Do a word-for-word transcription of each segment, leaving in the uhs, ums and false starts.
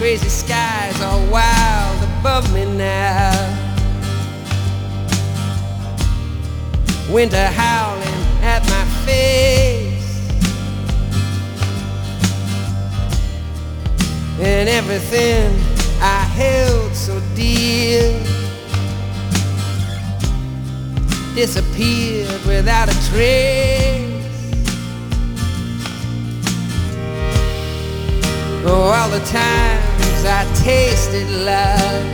crazy skies are wild above me now. Winter howling at my face, and everything I held so dear disappeared without a trace. Oh, all the times I tasted love,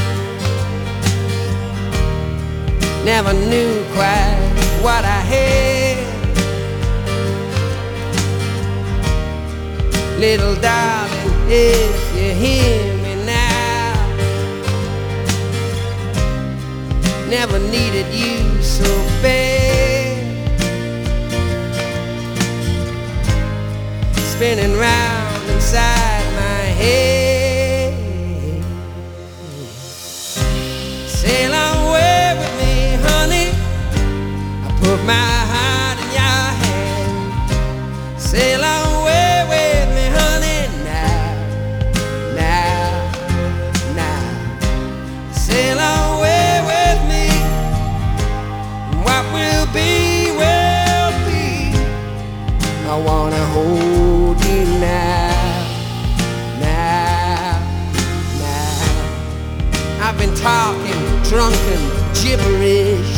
never knew quite what I had. Little darling, if you hear me now, never needed you so bad. Spinning round inside my head. Sail away with me, honey, I put my heart in your hand. Sail away with me, honey, now, now, now. Sail away with me, what will be, will be. I wanna hold you now, now, now. I've been talking drunken gibberish,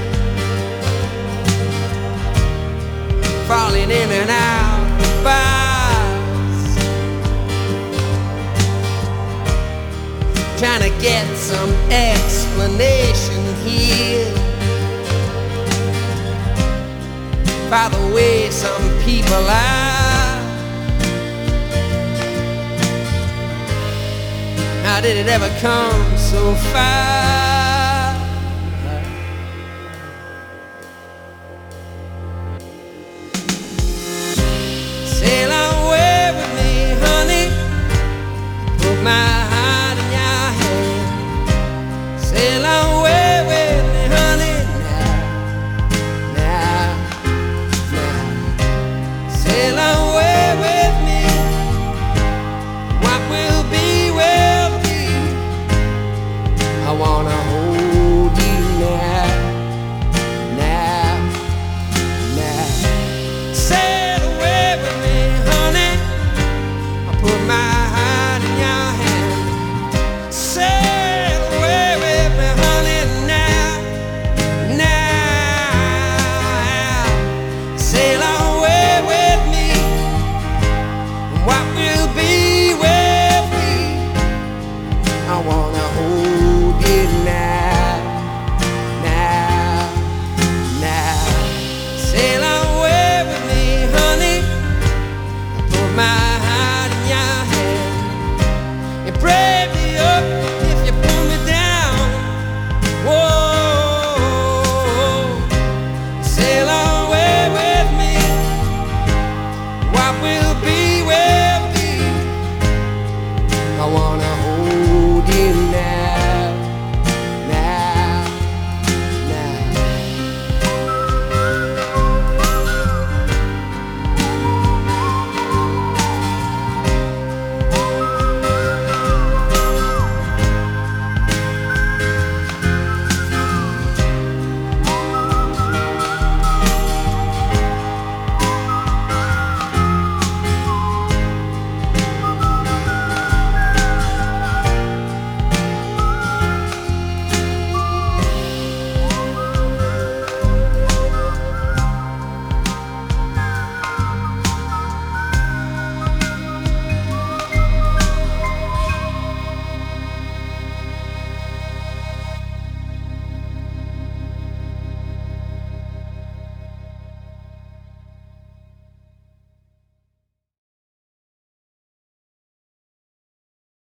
falling in and out of bars, trying to get some explanation here by the way some people are. How did it ever come so far?